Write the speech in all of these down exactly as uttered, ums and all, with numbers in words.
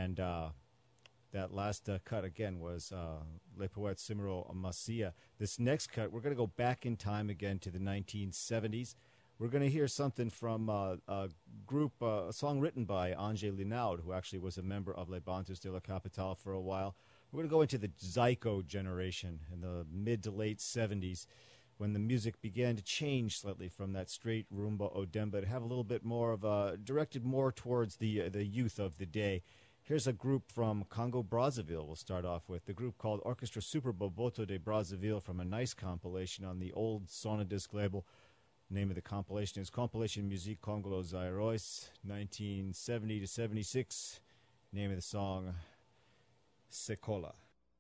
And uh, that last uh, cut, again, was uh, Le Poète Cimero Masia. This next cut, we're going to go back in time again to the nineteen seventies. We're going to hear something from uh, a group, uh, a song written by Angé Linaud, who actually was a member of Les Bantus de la Capitale for a while. We're going to go into the Zyko generation in the mid to late seventies, when the music began to change slightly from that straight rumba o demba to have a little bit more of a, directed more towards the uh, the youth of the day. Here's a group from Congo Brazzaville we'll start off with, the group called Orchestra Super Boboto de Brazzaville, from a nice compilation on the old Sonadisc label. Name of the compilation is Compilation Musique Congolo Zairois, nineteen seventy to seventy-six. Name of the song, Sekola.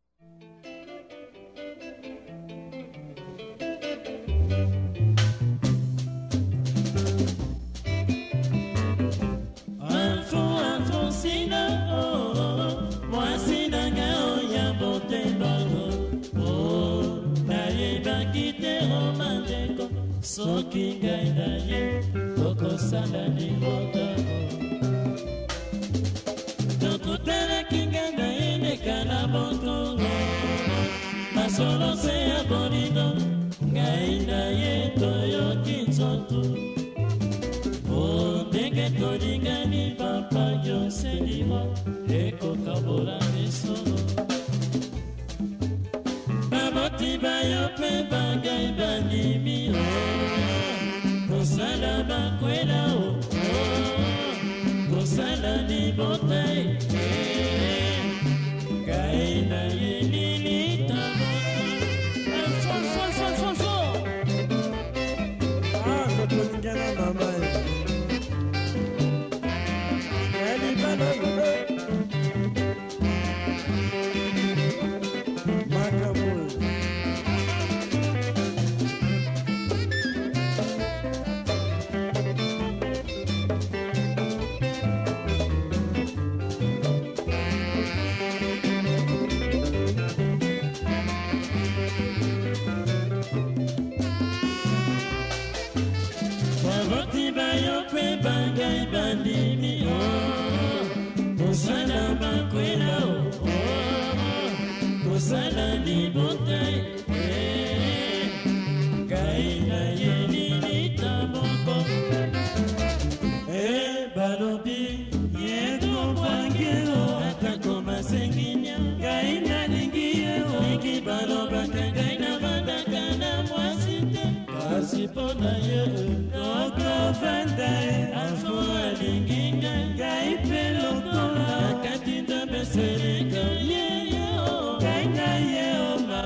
Alfo, Alfonsina, oh, Mwasina ngao ya bote bago, oh, naye bakite romandeko, soki ngai naye, okosala ni botago. Tokutana kinga naye nekana botongo, masolo se ya bonigo, ngai naye toyoki nzoto. Ndenge tolingani papa yoselima ekokabola misolo. Baboti bayo pe bangai bandimi o, kosala bakwela o, kosala ni botai, ngai na ye nini tabota. Fol, fol, fol, fol, fol. Ah, tolingana mama. Bangai bandimi oh, kosala bakwela oh, kosala ni botai, ngai na ye nini taboko. Eh, balobi yeto bwange o, atako masenginya, ngai na lingi ye o, lingi balobaka ngai na bandaka na mwasite, kasi pona ye toko vandae, alfo alinginga, ngai pelokola, akati nda beseleka, ye ye o, ngai na ye o ma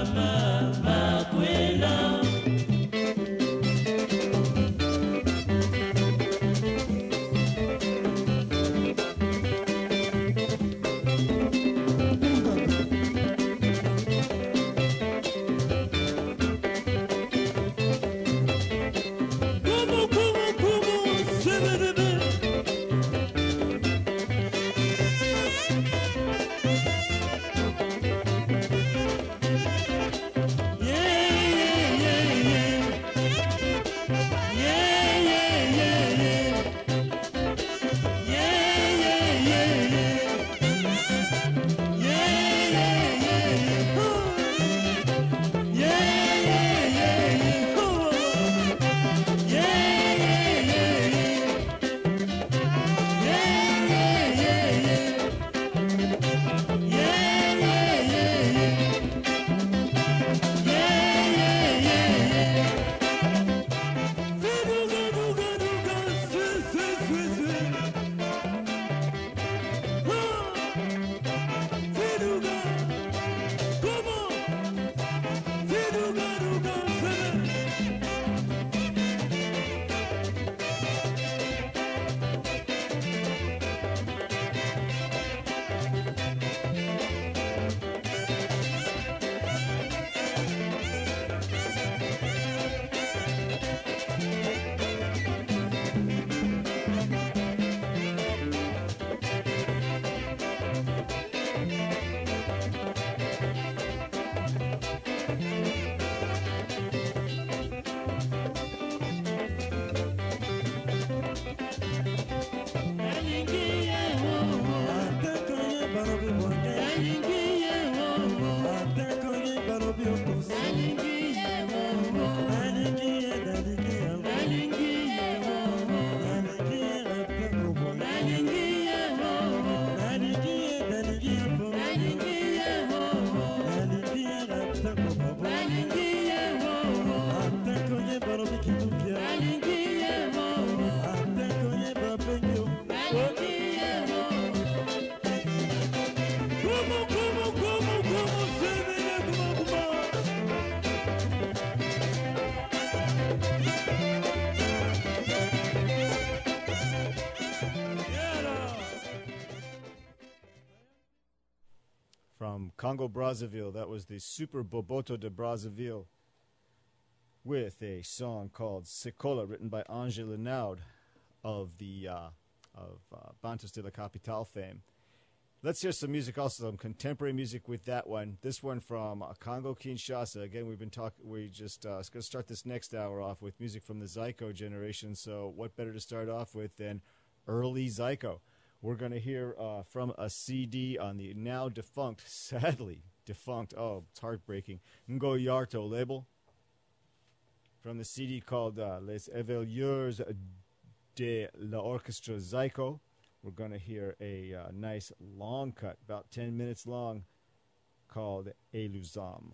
From Congo Brazzaville, that was the Super Boboto de Brazzaville with a song called Sekola, written by Angel Lenaud of the uh, of uh, Bantus de la Capitale fame. Let's hear some music, also some contemporary music with that one. This one from uh, Congo Kinshasa. Again, we've been talking. We just uh, going to start this next hour off with music from the Zyko generation. So, what better to start off with than early Zyko? We're going to hear uh, from a C D on the now defunct, sadly defunct. Oh, it's heartbreaking. Ngo Yarto label from the C D called uh, Les Éveilleurs de l'Orchestre Zyko. We're going to hear a uh, nice long cut, about ten minutes long, called Eluzam.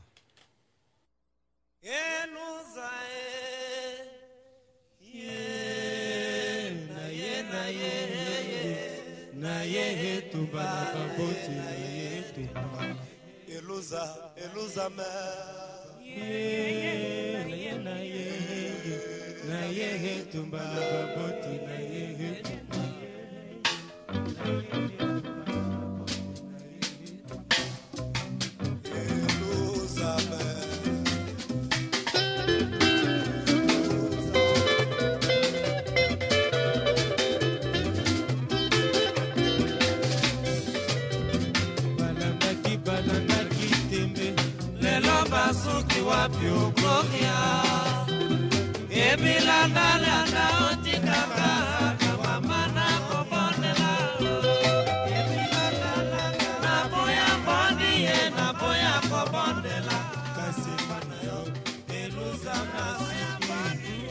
Eluza, Eluza me. Na ye tumba baboti na ye. Basuki wapyo gloria Ebilanda landa otikaka Kama mana kobondela Ebilanda landa Naboya bondiye Naboya kobondela Kasi mana yo Eluza nasuki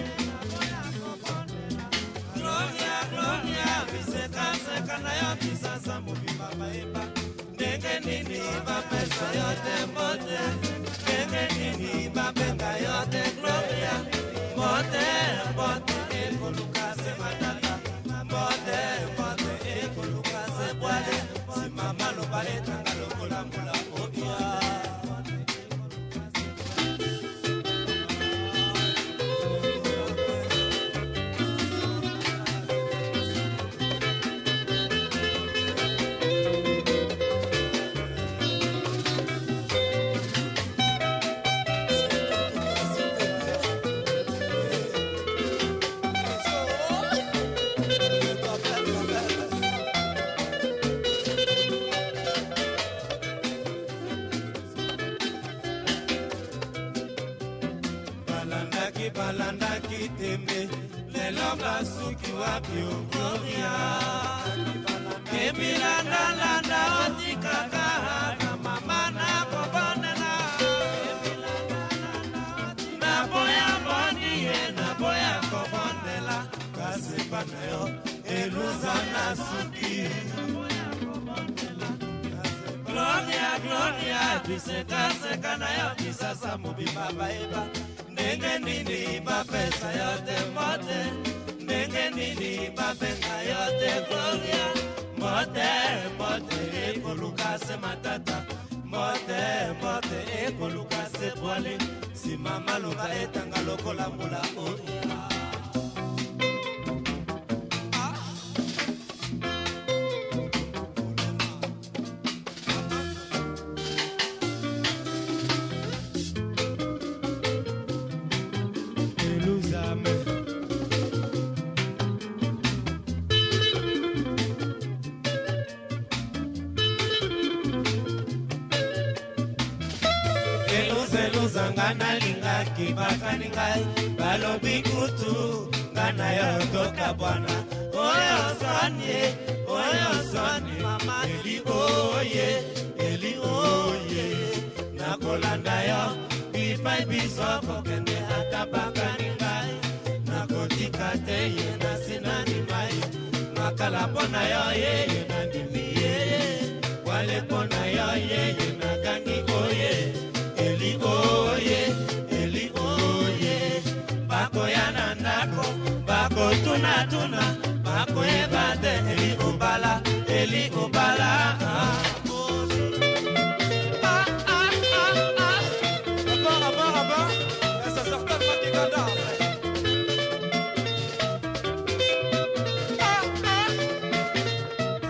Gloria, gloria Biseka seka na yo Bisasa mubi baba eba Nenge nini bapesa yo tembote Nini babenga yote gloria Mote, mote, eko lukase matata Mote, mote, eko lukase boale Si mama lo bale tanga lo kola mula obia Balanda kitembe lelo basuki wapyo gloria Ebilanda landa otikaka kama mana kobondela Naboya bondiye naboya kobondela Kasepa na yo eluza nasuki Gloria, gloria, biseka seka na yo bisasa mubi baba eba Nenge nini bapesa yote mote Nenge nini babenga yote gloria Mote, mote, eko lukase matata Mote, mote, eko lukase boale Si mama luka etanga loko la mula oya Ngana linga kibakani ngai balobi kutu ngana yo toka bwana oyo sanye oyo sanye mama eli oye eli oye nakolanda yo bipai bisoko kende atabakani ngai nakotika te ye nasinani mai makala pona yo ye nandimi ye wale pona yo ye nagangi oye Eli oye, eli oye, bako yana nako, bako tuna tuna, bako ebate, eli obala, eli obala. Ah, ah, ah, ah. Rapport, rapport, rapport, et ça sort pas qui danse. Ah, ah.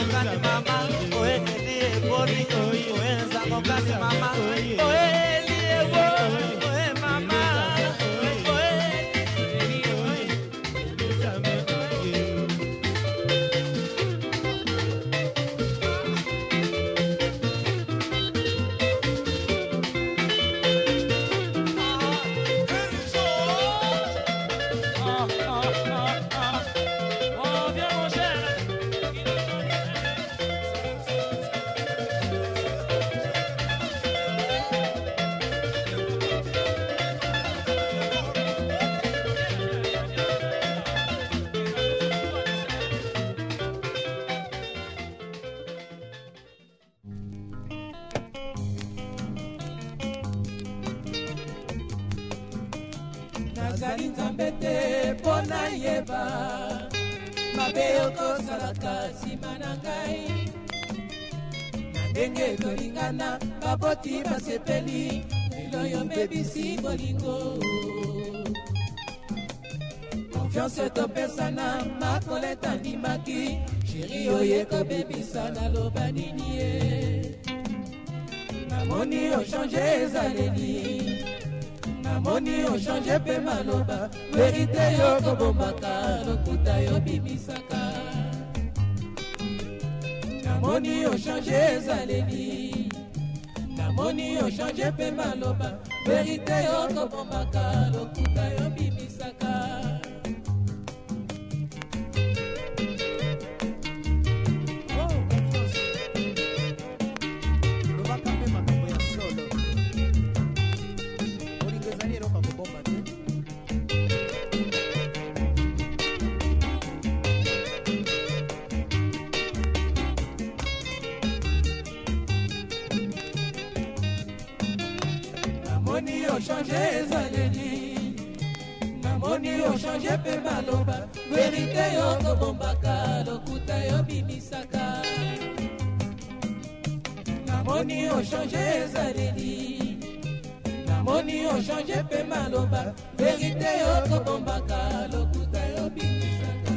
gani mama oye elie bori oye zango gani mama oye elie bori oye mama oye elie oye nazali nzambe te mpo nayeba mabe okosalaka nsima na ngai na ndenge tolingana baboti basepeli lelo yo mbebisi bolingo konfiance topesana makoleta ndimaki sheri oye kobebisa naloba nini ye namoni ochange ezaleli namoni ochange pe maloba verite yo kobombaka lokuta yo bimisaka namoni ochange ezaleli namoni ochange pe maloba verite yo kobombaka lokuta yo bimisaka namoni ochange ezaleli namoni ochange pe maloba verite yo kobombaka lokuta yo bimisaka namoni ochange ezaleli namoni ochange pe maloba verite yo kobombaka lokuta yo bimisaka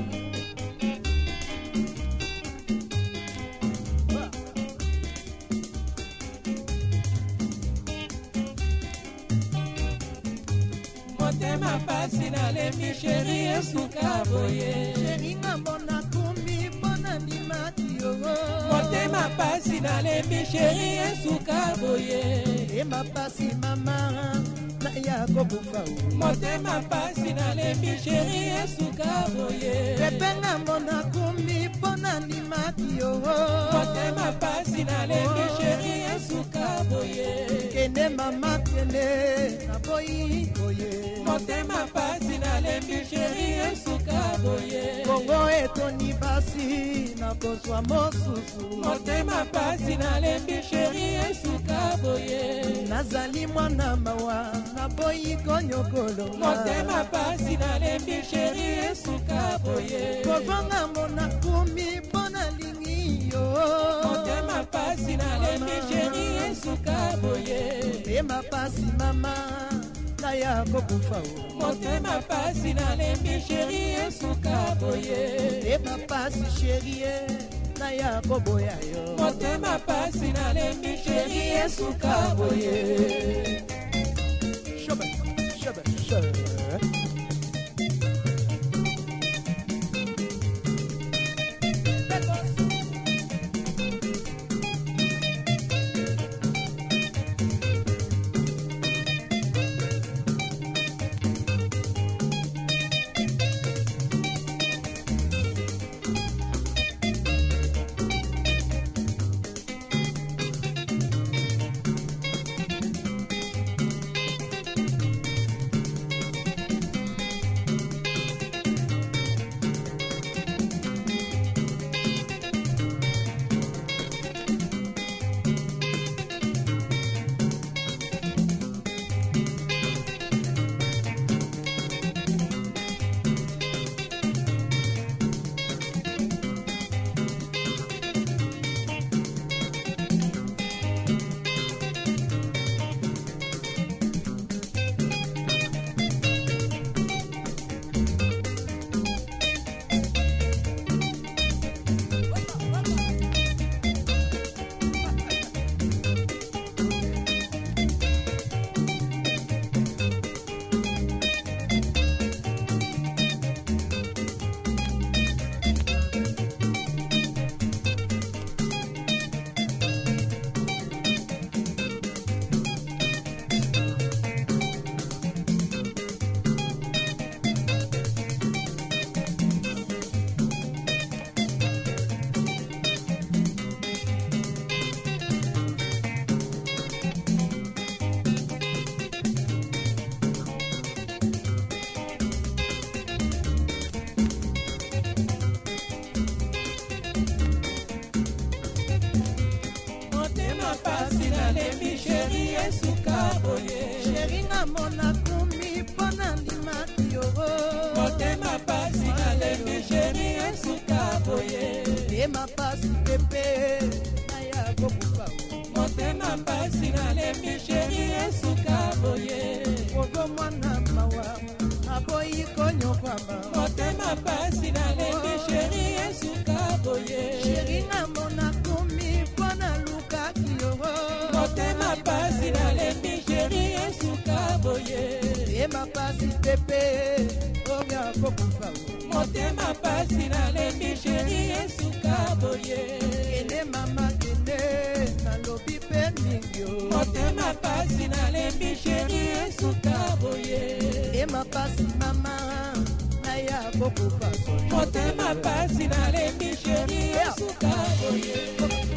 motema pasi nalembi sheri esuka boye sheri ngambo nakumbi mpona ndimaki yogo motema pasi nalembi sheri esuka boye ema pasi mama naya kobufa motema pasi nalembi sheri esuka boye pepe ngambo nakumbi mpona ndimaki yogo motema pasi nalembi sheri esuka boye kende mama kende naboyi boye motema pasi nalembi sheri esuka boye kongo etoni basi nakozwa mosusu motema pasi nalembi sheri esuka boye nazali mwana mawa naboyi konyokolo motema pasi nalembi sheri esuka boye kozonga mona kumi mpona lingi yo motema pasi nalembi sheri esuka boye ema pasi mama naya kokufa motema pasi nalembi sheri esuka boye ema pasi sherie naya koboya yo motema pasi nalembi sheri esuka boye shoba shoba shoba pasi nalembi sheri esuka boye sheri nga mona kumi mpona ndimaki yo motema pasi nalembi sheri esuka boye motema pasi pepe naya kokufa motema pasi nalembi sheri esuka boye ogo mwana mawa aboyi konyokwama motema pasi nalembi sheri esuka boye sheri nga mona kumi mpona lukaki yo motema pasi nalembi sheri esuka boye motema pasi pepe oga kokufa motema pasi nalembi sheri esuka boye kende mama kende nalobi pe mingi motema pasi nalembi sheri esuka boye motema pasi mama naya kokufa motema pasi nalembi sheri esuka boye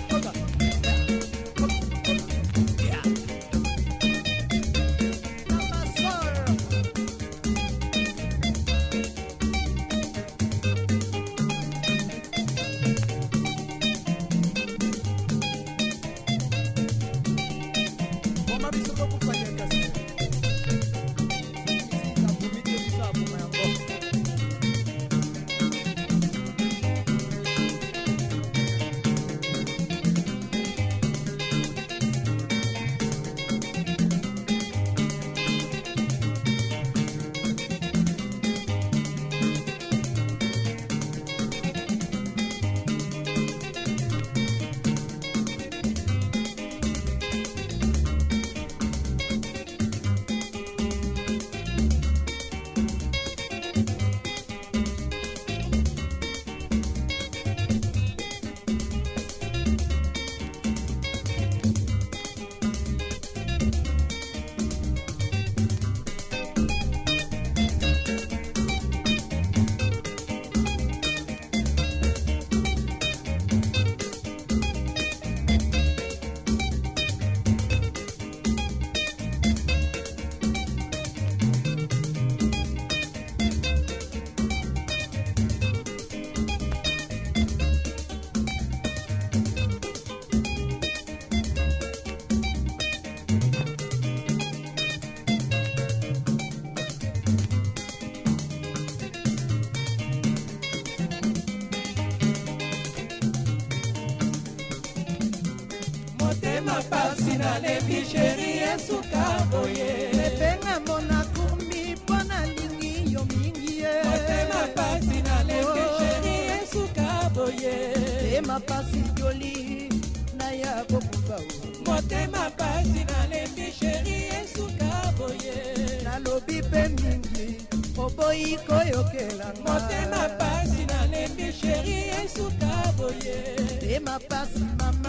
motema pasi nalembi sheri esuka boye epenga mona kumi mpona lingi yo mingi ye motema pasi nalembi sheri esuka boye motema pasi joli naya kokufa motema pasi nalembi sheri esuka boye nalobi pe mingi oboyi koyokelanga motema pasi nalembi sheri esuka boye motema pasi mama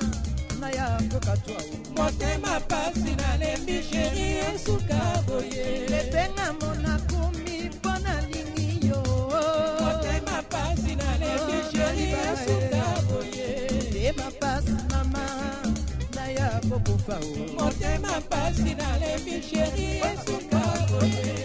naya kokatwa motema pasi nalembi sheri esuka boye epenga mona kumi mpona lingi yo motema pasi nalembi sheri esuka boye motema pasi mama naya kokufa motema pasi nalembi sheri esuka boye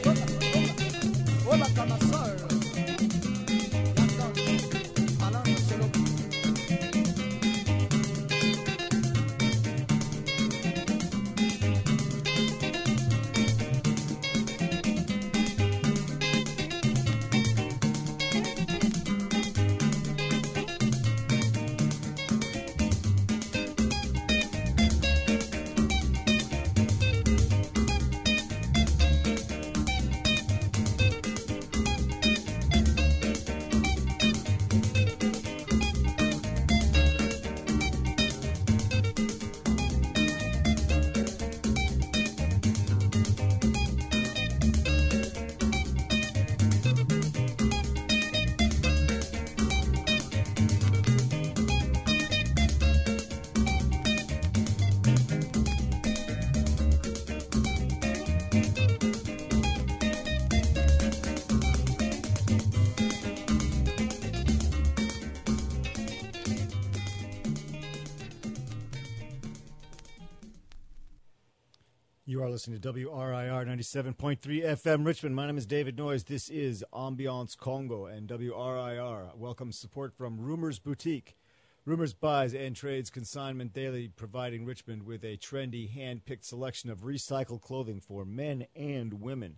You are listening to W R I R ninety-seven point three F M Richmond. My name is David Noyes. This is Ambiance Congo, and W R I R welcomes support from Rumors Boutique. Rumors buys and trades consignment daily, providing Richmond with a trendy, hand-picked selection of recycled clothing for men and women.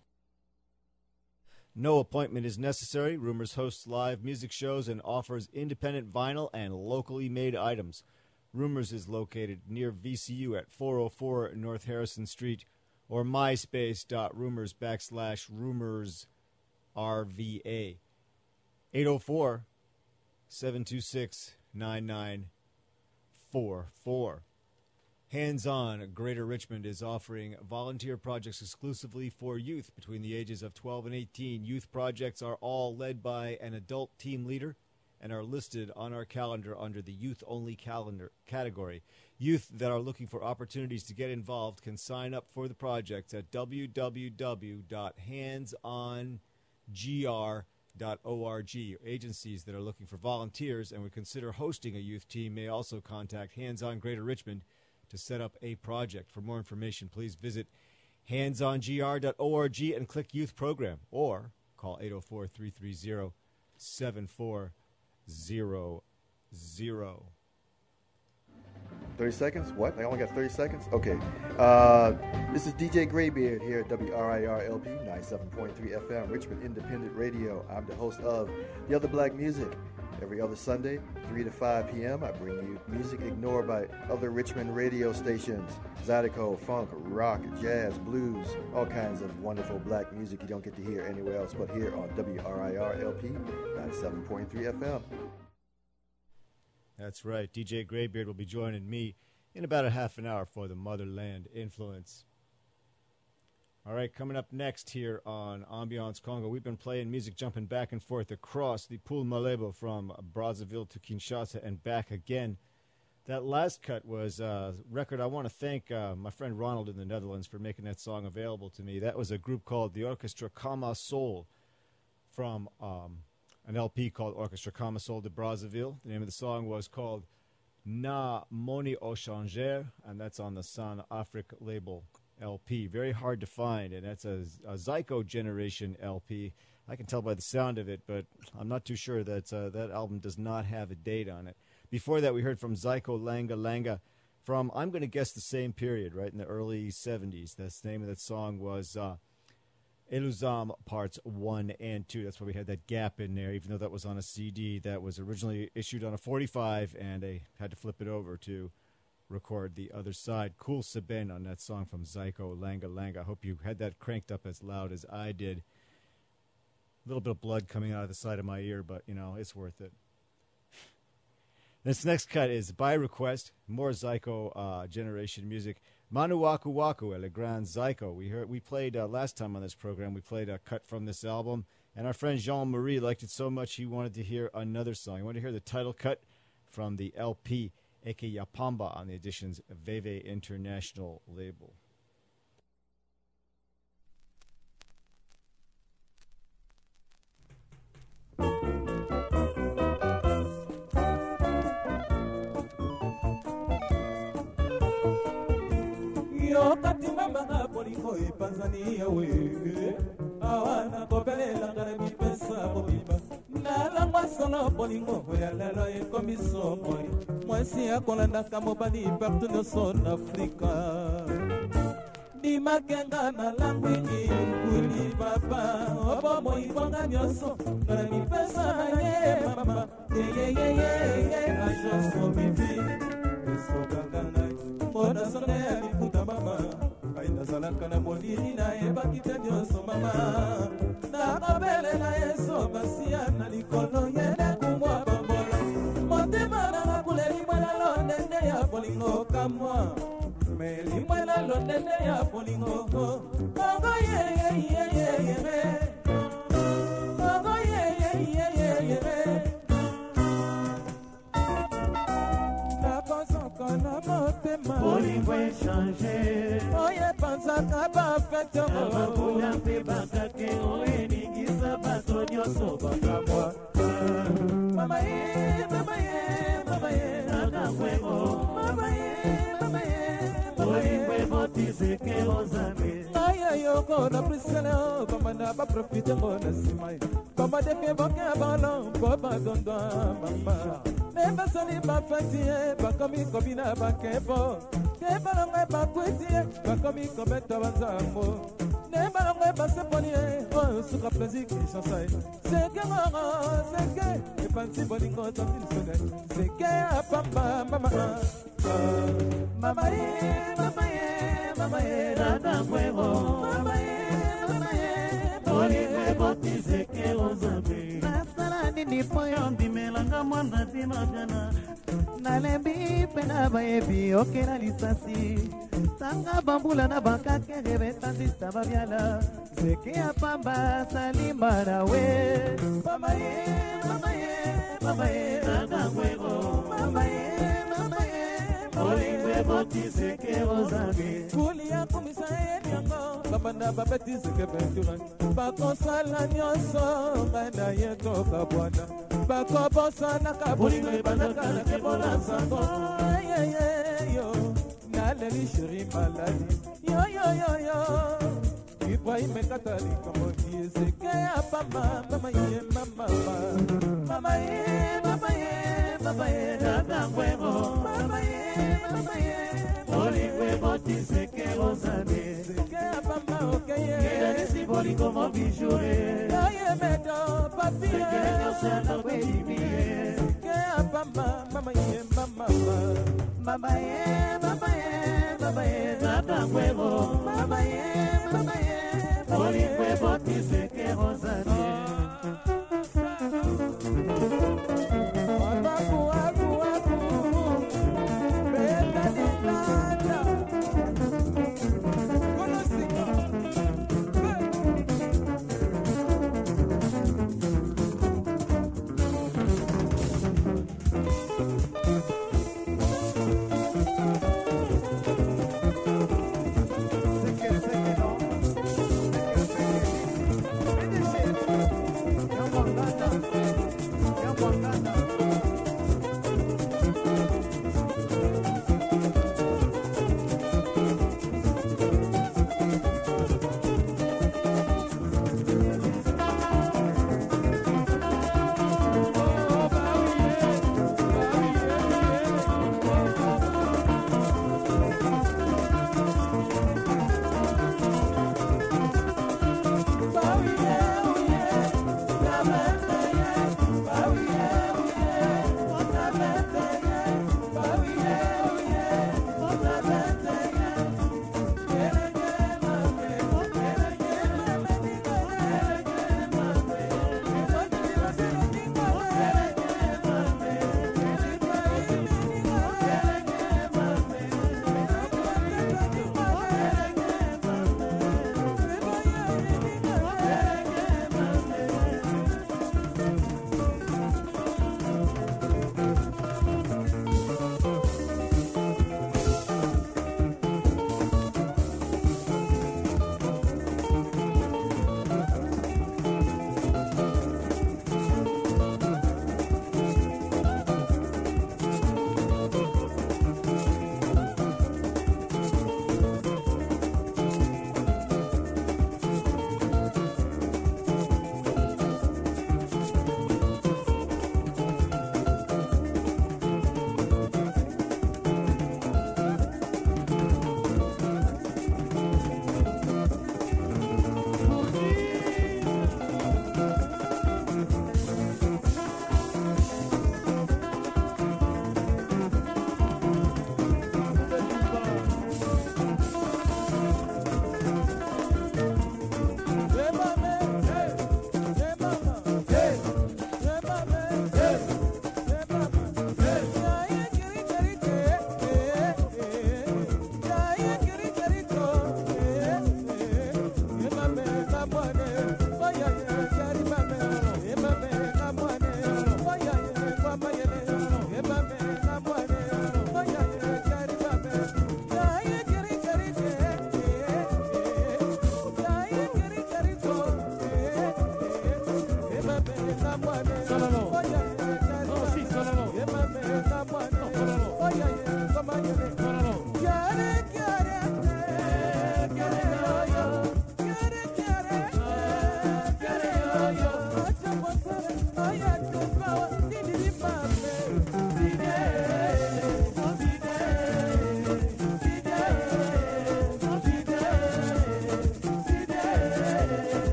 No appointment is necessary. Rumors hosts live music shows and offers independent vinyl and locally made items. Rumors is located near V C U at four oh four North Harrison Street or myspace.rumors backslash rumors RVA. eight oh four, seven two six, nine nine four four. Hands On Greater Richmond is offering volunteer projects exclusively for youth between the ages of twelve and eighteen. Youth projects are all led by an adult team leader and are listed on our calendar under the youth-only calendar category. Youth that are looking for opportunities to get involved can sign up for the projects at w w w dot hands on g r dot org. Agencies that are looking for volunteers and would consider hosting a youth team may also contact Hands On Greater Richmond to set up a project. For more information, please visit hands on g r dot org and click Youth Program or call eight oh four, three three zero, seven four zero zero. thirty seconds? What? I only got thirty seconds? Okay. Uh, this is D J Graybeard here at W R I R L P ninety-seven point three F M, Richmond Independent Radio. I'm the host of The Other Black Music. Every other Sunday, three to five p.m., I bring you music ignored by other Richmond radio stations. Zydeco, funk, rock, jazz, blues, all kinds of wonderful black music you don't get to hear anywhere else but here on W R I R L P ninety-seven point three F M. That's right. D J Graybeard will be joining me in about a half an hour for the Motherland Influence. All right, coming up next here on Ambiance Congo, we've been playing music jumping back and forth across the Pool Malebo from Brazzaville to Kinshasa and back again. That last cut was a record. I want to thank uh, my friend Ronald in the Netherlands for making that song available to me. That was a group called the Orchestra Kama Soul from um, an L P called Orchestra Kama Soul de Brazzaville. The name of the song was called Na Moni Au Changer, and that's on the San Afrique label L P. Very hard to find, and that's a, a Zydeco generation L P. I can tell by the sound of it, but I'm not too sure that uh, that album does not have a date on it. Before that, we heard from Zydeco Langa Langa from, I'm going to guess, the same period, right, in the early seventies. That's the name of that song was uh, Eluzam Parts one and two. That's why we had that gap in there, even though that was on a C D that was originally issued on a forty-five, and they had to flip it over to record the other side. Cool Seben on that song from Zydeco Langa Langa. I hope you had that cranked up as loud as I did. A little bit of blood coming out of the side of my ear, but, you know, it's worth it. This next cut is by request, more Zydeco uh, generation music. Manu Waku Waku, Le Grand Zydeco. We heard, we played uh, last time on this program, we played a cut from this album, and our friend Jean-Marie liked it so much he wanted to hear another song. He wanted to hear the title cut from the L P Eke Yapamba on the edition's Veve International label. Yo katima manga poliko epanzania we awana kobelela ngara mipesa bobiba nala masolo polingo ya lelo ekomi somoi mwasi akolandaka mobali partout no son Afrika dimakenga na langwini kuli papa obo moibonga nyoso ngara mipesa ye mama ye ye ye ye ajoso bibi esokanga Moda sonne alikuta mama Aina salaka na molini na ebakite nyoso mama Na kobele na yeso basia na likolo yene kumwa bambola Motema na nakule limwela londende ya polingo kamwa Me limwela londende ya polingo Kongo ye ye ye ye ye me Kongo ye ye ye ye ye me Polingo échangé Oye panzaka ba fete Abakula mpe bakake Oye ningisa bato nyoso bakamwa Mama ye, mama ye, mama ye Nakakwego Mama ye, mama ye, mama ye Polingo emotise ke ozame Aye yo ko na prisela kama na ba profite mo na simai kama de ke boke balon ko ba dondo mama ne ba soni ba fatie ba komi ko bina ba ke bo ke ba no ba kwetie ba komi ko beta banzamo ne ba no ba seponi o suka plaisir ki chansai c'est que mama c'est que e pansi boningo tantil sone c'est que papa mama mama e mama e mama e Dada huevo, mama e mama e Oli huevo tize que ozambe nasala nini po yo Ondimelanga mwanda tina jana nalembi mpe na bayebi okela lisasi tanga bambula na bakakere betandisa babyala zeke ya pamba salima na we mama ye mama ye mama ye Dada huevo, mama ye mama ye Oli huevo tize que ozambe kulia kumisa yango babanda babetisi ke bentura bakosala nyonso bana yetoka bwana bakobosana kabulingo banaka na kebola sango yo naleli sheri maladi yo yo yo yo Ibrahim katali komodi ezeke ya papa mama ye mama mama ye mama ye mama ye Dada huevo, mama ye mama ye Oli huevo tize que ozambe ezeke ya papa okeye Nisi boli como bijure Aye medo papi Sekele nyosana kwe libie ke mama mama ye mama mama ye mama ye mama ye Dada huevo, mama ye mama ye Oli huevo tize que ozambe Aku aku aku beta di nada Conocido Seke, seke, no. Seke, seke.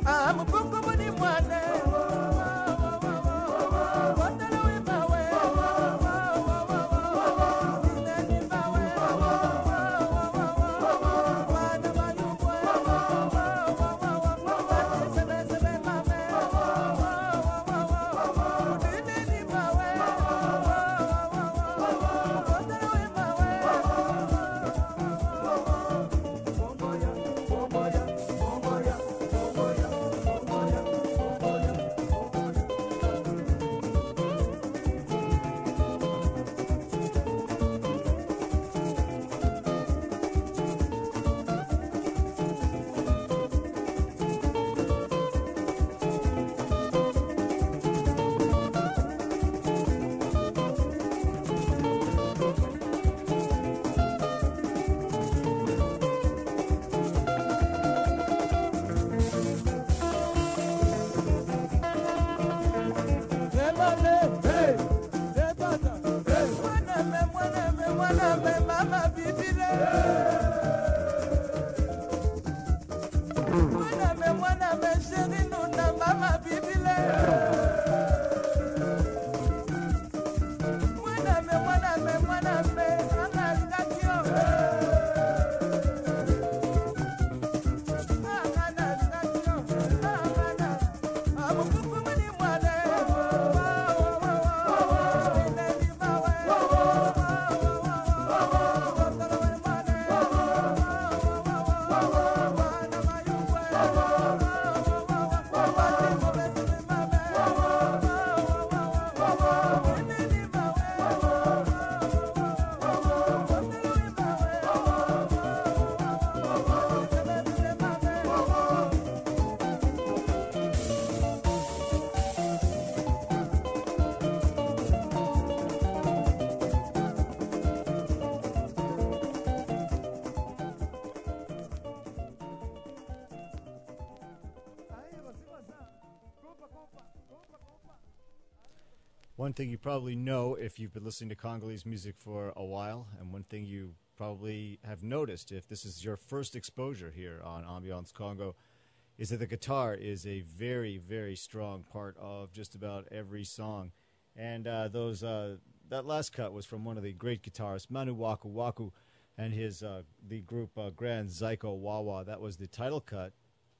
One thing you probably know if you've been listening to Congolese music for a while, and one thing you probably have noticed if this is your first exposure here on Ambiance Congo, is that the guitar is a very, very strong part of just about every song. And uh, those uh, that last cut was from one of the great guitarists, Manu Waku Waku, and his uh, the group uh, Grand Zyko Wawa. That was the title cut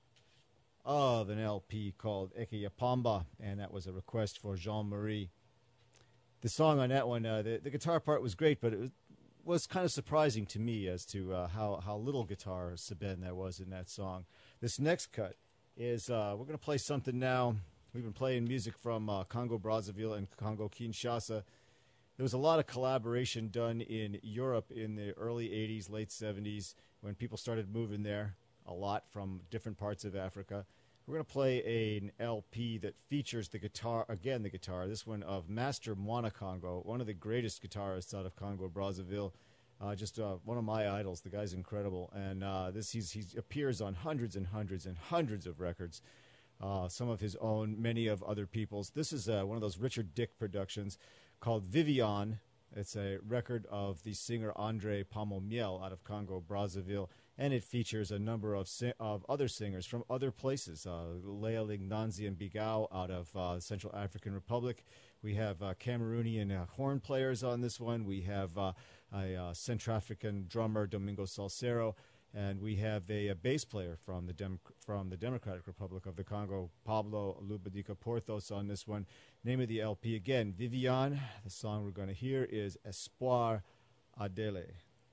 of an L P called Eke Yapamba, and that was a request for Jean-Marie. The song on that one, uh, the, the guitar part was great, but it was, was kind of surprising to me as to uh, how, how little guitar Seben there was in that song. This next cut is, uh, we're going to play something now. We've been playing music from uh, Congo Brazzaville and Congo Kinshasa. There was a lot of collaboration done in Europe in the early eighties, late seventies, when people started moving there a lot from different parts of Africa. We're going to play an L P that features the guitar, again the guitar, this one of Master Mwana Congo, one of the greatest guitarists out of Congo Brazzaville. Uh, just uh, one of my idols. The guy's incredible. And uh, this he's, he appears on hundreds and hundreds and hundreds of records, uh, some of his own, many of other people's. This is uh, one of those Richard Dick productions called Vivian. It's a record of the singer Andre Pamomiel out of Congo Brazzaville. And it features a number of si- of other singers from other places. Uh, Leoling Nanzi and Bigao out of uh, Central African Republic. We have uh, Cameroonian uh, horn players on this one. We have uh, a uh, Central African drummer, Domingo Salcero. And we have a, a bass player from the Dem- from the Democratic Republic of the Congo, Pablo Lubadika Porthos, on this one. Name of the L P again, Vivian. The song we're going to hear is Espoir Adele.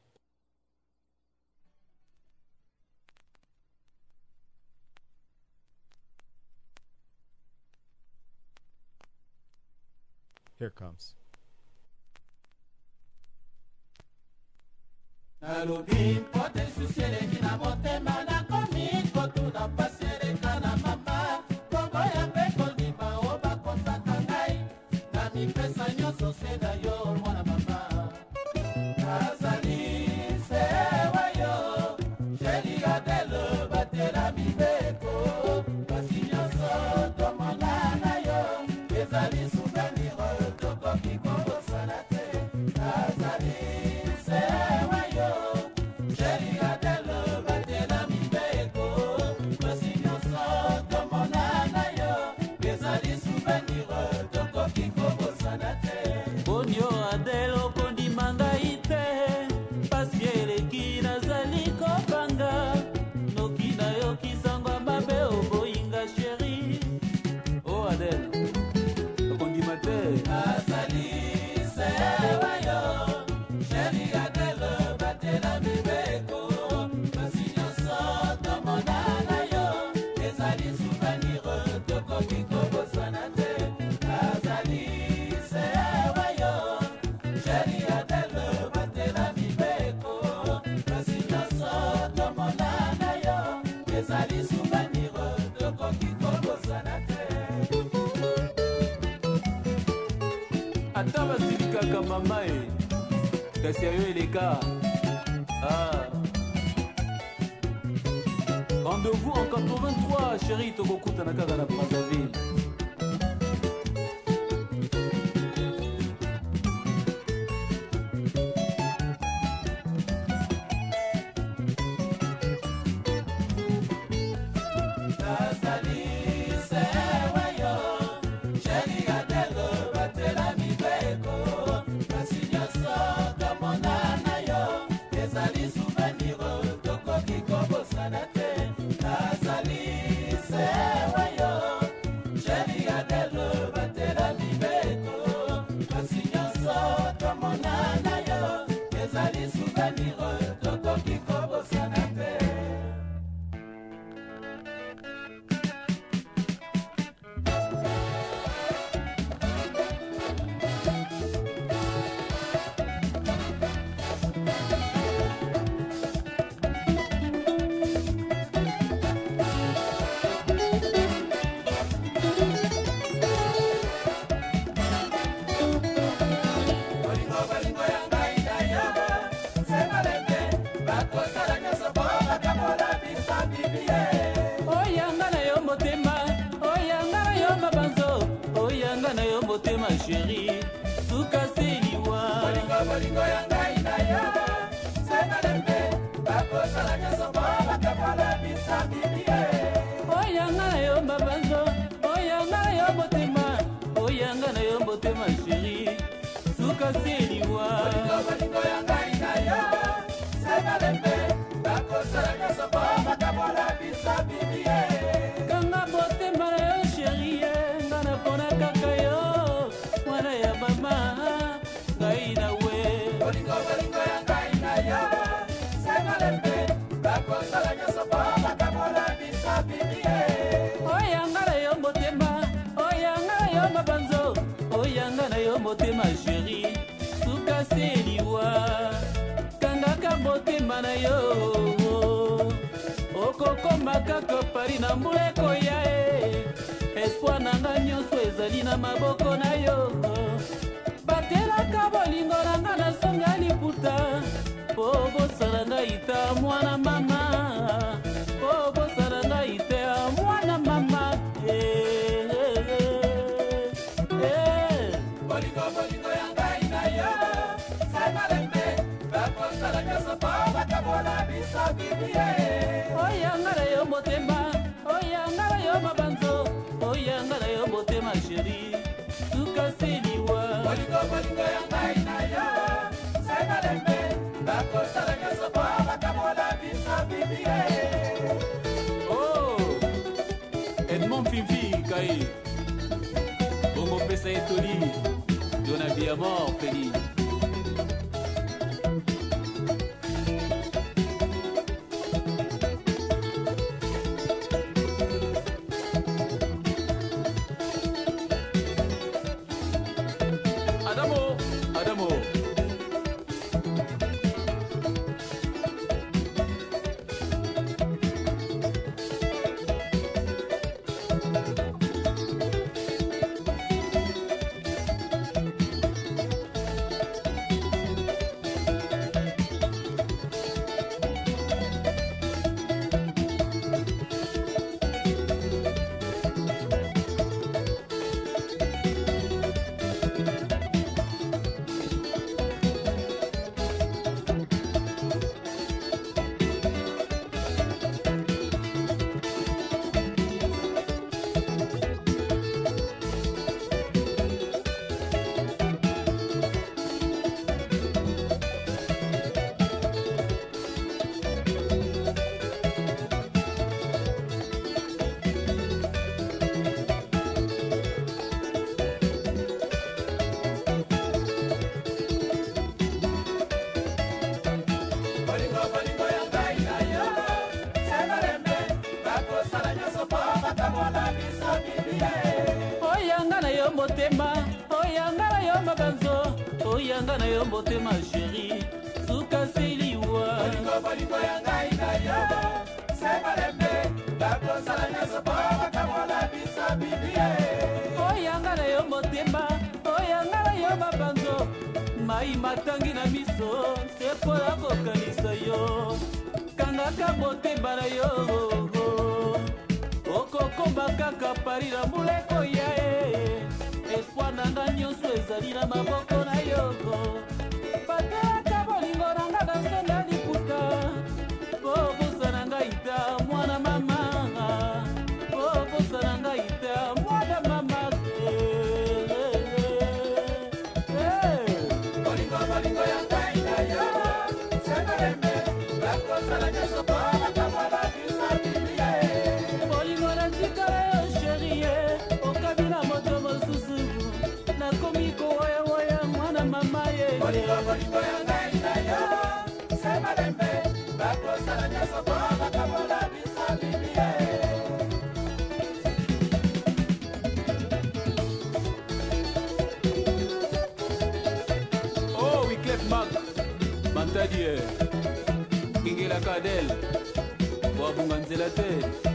Here comes. Nalobi pote suseleki na motema na komi kotu na pasereka na mama Kongo ya peko liba oba kontaka ngai na mipesa nyoso seda yo mwana mama Azali sewa yo Sheli Adele batela mibeko Kasi nyoso tomona na yo Ezali souvenir toko kiko salate Azali sewa Sheri Adele batela mibeko Basi nyoso mama e kasi ayo eleka. Ah. Rendez-vous en quatre-vingt-trois, chérie, tokokuta na kaka na Brazzaville. Chérie, suka seliwa bolingo bolingo ya ngai na yo sebalembe bakosala nyonso mpo bakabola bisa bibie oyanga na yo mabanzo oyanga na yo motema oyanga na yo motema chérie suka seliwa bolingo bolingo ya ngai na yo sebalembe bakosala nyonso mpo bakabola bisa bibie kanga motema na yo chérie nga napona kaka yo mwana ya mama ngai na we bolingo bolingo ya ngai na yo sebalembe bakosala nyonso mpo bakabola bisa bibie oyanga na yo motema oyanga na yo mabanzo oyanga na yo motema chéri suka seliwa kangaka motema na yo okokoma kaka pari na mbula ekoya e espoir na nga nyonso ezali na maboko na yo batelaka bolingo na nga na songa liputa mpo bosala ngai ta mwana mama mpo bosala ngai te mwana mama bolingo bolingo ya ngai na yo semalembe bakosala nyonso mpo bakabola bisa bibie oyanga na yo motema oyanga na yo mabanzo oyanga na yo motema chéri suka seliwa bolingo bolingo ya ngai na yo semalembe bakosala nyonso mpo bakabola bisa bibie oh Edmond Fifi kai bongopesa etoli dona biamor feliz oyanga na yo motema oyanga na yo mabanzo oyanga na yo motema chéri suka seliwa bolingo bolingo ya ngai na yo sebalembe bakosala nyonso mpo bakabola bisa bibie oyanga na yo motema oyanga na yo mabanzo mai matangi na miso sepola kokanisa yo kangaka motema na yo okokomba kaka pari na muleko ya e espoir na nga nyonso ezali na maboko na yo pataka bolingo na nga nasenda liputa po bosa na ngai ta mwana mama po bosa na ngai ta mwana mama bolingo bolingo ya ngai na yo semerembe bakosala nyonso po bakamala bisabilie bolingo na tikala yo sherie okabila moto mosusu nakomi kowoyawoya mwana mama ye bolingo bolingo ya ngai na yo semerembe bakosala nyonso po bakamala bisabilie. Oh, Wyclef Mac, Mantadie, Kingela Kadel, Wabunga Nzela te.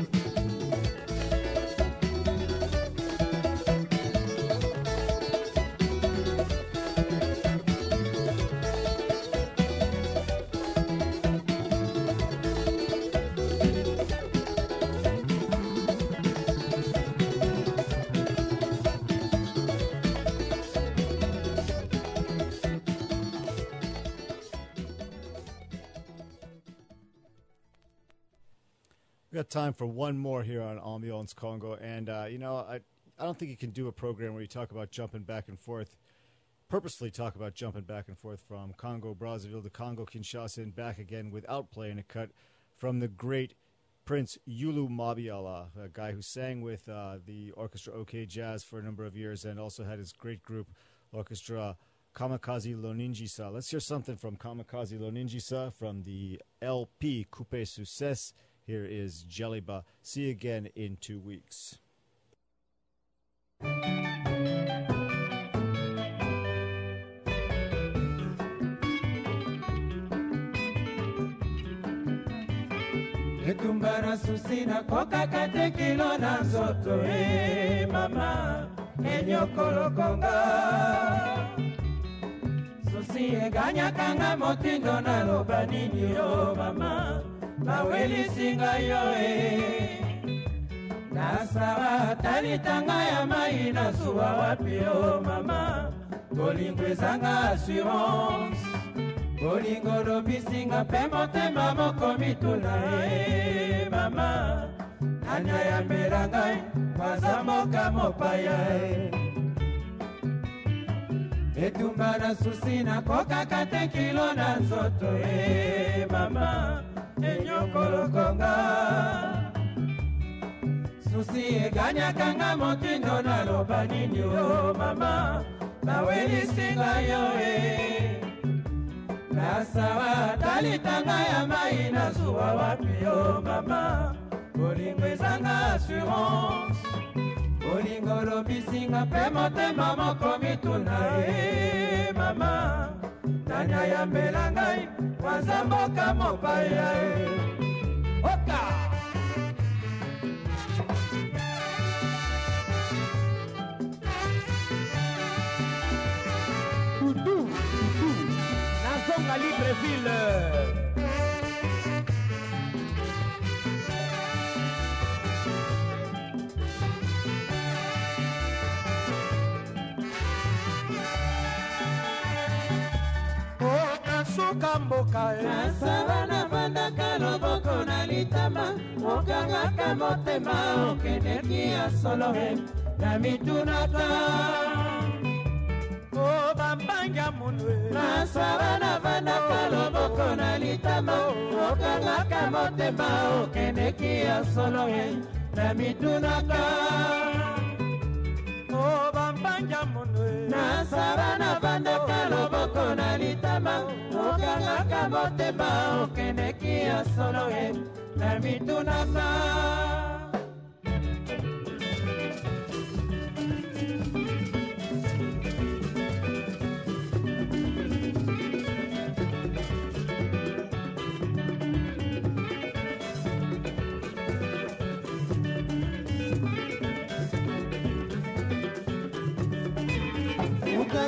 We got time for one more here on Ambiance Congo, and uh, you know, I I don't think you can do a program where you talk about jumping back and forth, purposely talk about jumping back and forth from Congo Brazzaville to Congo Kinshasa and back again without playing a cut from the great Prince Yulu Mabiala, a guy who sang with uh, the orchestra OK Jazz for a number of years and also had his great group orchestra Kamikaze Loninjisa. Let's hear something from Kamikaze Loninjisa from the L P Coupe Success. Here is Jellyba. See you again in two weeks. Etumbara susina koka kate kilo na nzoto e mama enyokolo konga susi eganya kanga motindo na loba nini yo mama baweli singa yo e nasara talitanga ya mai na suwa wapi yo mama bolingo ezanga assurance bolingo lobisinga mpe motema moko mituna e mama anya yambela ngai baza moka mopaya e etumba na susi nakokaka te kilo na nzoto e mama enyokolokonga susi eganyakanga motindo na loba nini o mama bawelisinga yo e nasawa talitanga ya mai na zuwa wapi yo mama bolingo ezanga assurance bolingo lobisinga mpe motema moko mituna e mama tanya yambela ngai waza mboka mopaya e oka Tutu, tutu, nazonga Libreville. Okasuka mboka nasaba na bandaka loboko na litama okangaka motema okendeki ya solo e na mitunaka o bambanga munwe nasaba na bandaka loboko na litama okangaka motema okendeki ya solo e na mitunaka o bambanga munwe nasaba na bandaka loboko na litama okangaka motema okendeki ya solo e na mitunaka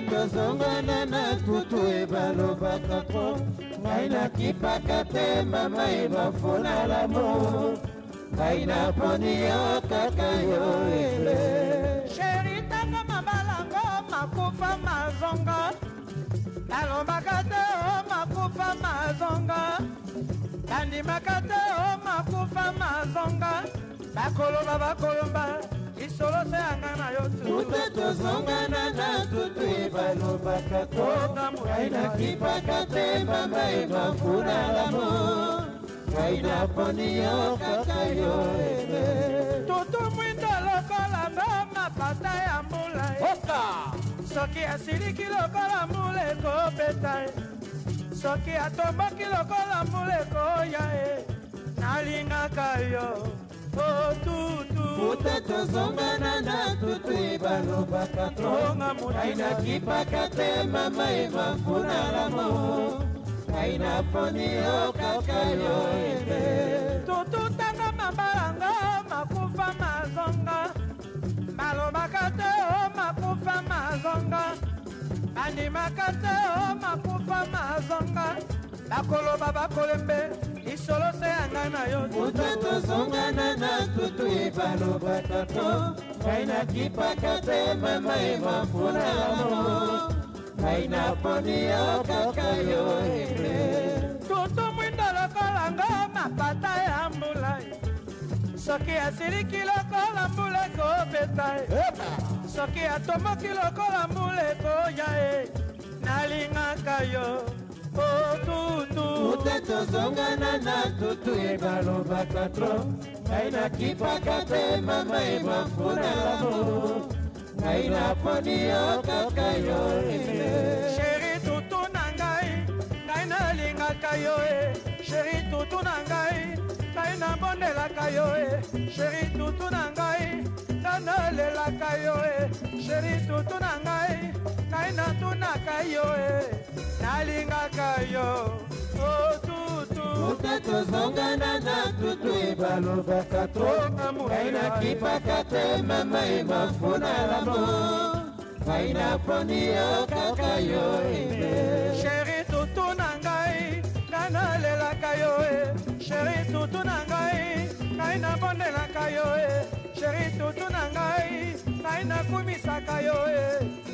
tozongana na tutu ebalobaka tro ngai nakipaka te mama ebafuna l'amour ngai naponi yo kaka yo ele sheri tanga mabalango makufa mazonga nalobaka te o makufa mazonga nandimaka te o makufa mazonga bakoloba bakolomba isolo se yanga na yo tutu tozongana na tutu ebalobaka to ngai nakipaka te mama ebafuna l'amour ngai naponi yo kaka yo ele tutu mwindo lokola ndo mapata ya mbula soki asiliki lokola mbula ekobeta soki atomboki lokola mbula ekoya e nalingaka yo o tutu tutu tozongana na tutu ebalobaka to ngai nakipaka te mama ebafuna l'amour ngai naponi yo kaka yo ele tutu tanga mabalanga makufa mazonga balobaka te o makufa mazonga bandimaka te o makufa mazonga bakoloba bakolembe isolo se yanga na yo tutu tozongana na tutu ebalobaka to ngai nakipaka te mama ebafuna l'amour ngai naponi yo kaka yo ele tutu mwindo lokolanga mapata ya mbula soki asiliki lokola mbula ekobeta soki atomboki lokola mbula ekoya e nalingaka yo o tutu tutu tozongana na tutu ebalobaka tro ngai nakipaka te mama ebafuna l'amour ngai naponi yo kaka yo ele sheri tutu na ngai ngai nalingaka yo e sheri tutu na ngai ngai nabondelaka yo e sheri tutu na ngai ngai nalelaka yo e sheri tutu na ngai ngai natunaka yo e nalingaka yo o tutu tutu tozongana na tutu ebalobaka tro ngai nakipaka te mama ebafuna l'amour ngai naponi yo kaka yo ele sheri tutu na ngai ngai nalelaka yo e sheri tutu na ngai ngai nabondelaka yo e sheri tutu na ngai ngai nakumisaka yo e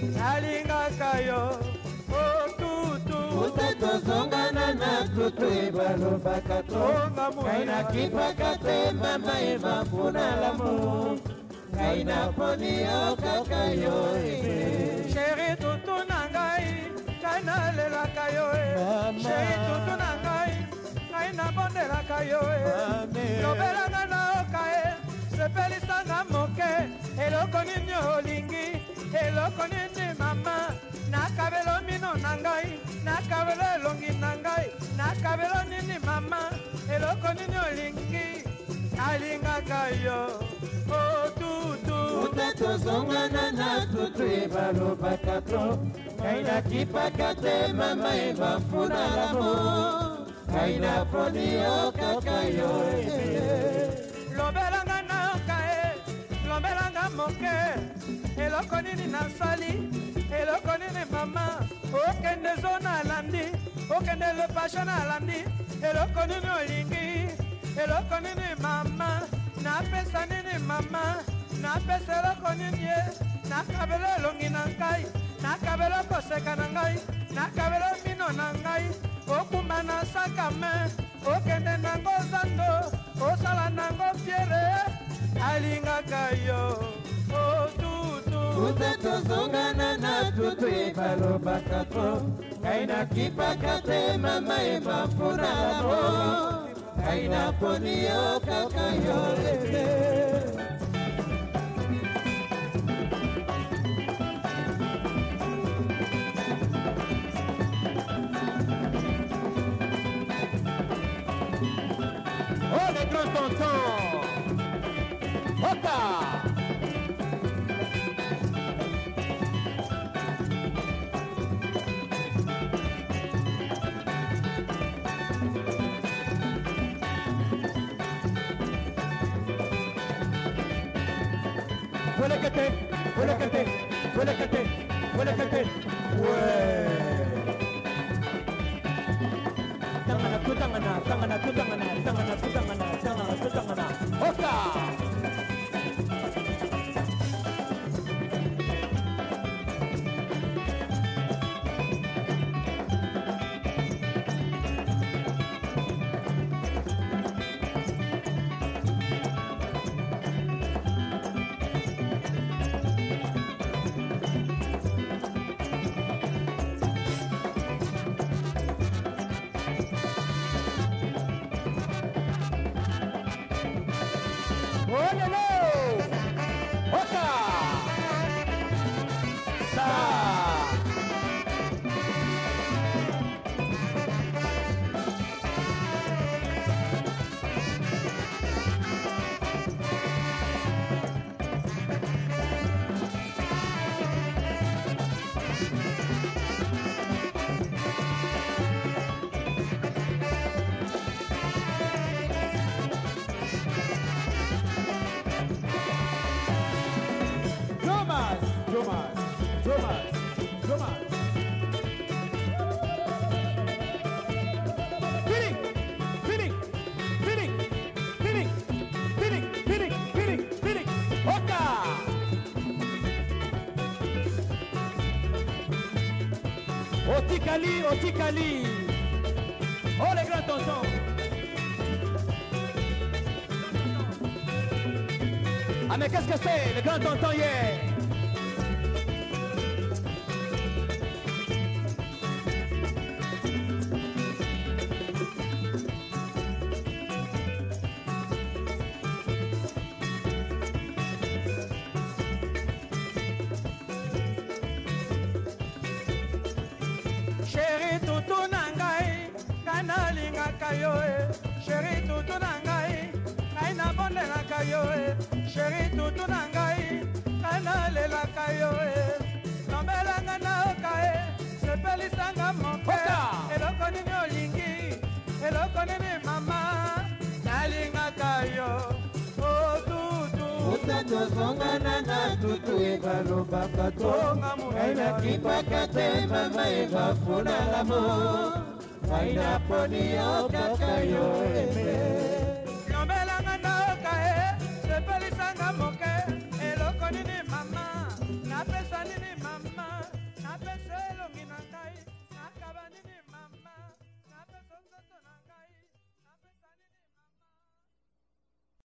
nalingaka yo o tutu tutu tozongana na tutu ebalobaka tro ngai nakipaka te mama ebafuna l'amour ngai naponi yo kaka yo ele sheri tutu na ngai ngai nalelaka yo e sheri tutu na ngai ngai nabondelaka yo e lobelanga na oka e sepelisanga moke eloko nini olingi eloko nini mama nakabelo mino na ngai nakabelo elongi na ngai nakabelo nini mama eloko nini olingi nalingaka yo o tutu tutu tozongana na tutu ebalobaka tro ngai nakipaka te mama ebafuna l'amour ngai naponi yo kaka yo ele lobelanga na yoka e lobelanga moke eloko nini nasali eloko nini mama okende zo nalandi okende le passion nalandi eloko nini olingi eloko nini mama napesa nini mama napesa eloko nini ye nakabela elongi na ngai nakabela koseka na ngai nakabela mino na ngai okuma na sakame okende nango zando osala nango fiere alingaka yo o tutu tutu tozongana na tutu ebalobaka tro ngai nakipaka te mama ebafuna l'amour ngai naponi yo kaka yo ele Oh les grands tontons Oka Fuelekete, fuelekete, fuelekete, fuelekete Tangana tu tangana, tangana tu tangana, tangana tu tangana, tangana tu tangana. Oka! Otikali, Otikali. Oh les grands tontons. Ah mais qu'est-ce que c'est, les grands tontons, yeah. Chéri tutu nangai, kana linga kayoe. Chéri tutu nangai, kaina bonde na kayoe. Chéri tutu nangai, kana lela kayoe. Nombela ngana okae, sepeli sanga mope. Eloko nini olingi, eloko nini mama, nalinga kayo. Oh tutu, Utato zongana na tutu ebalo bakato. Kaina kipaka te mama eba funa lamo. Kaina poni o kakayo eme.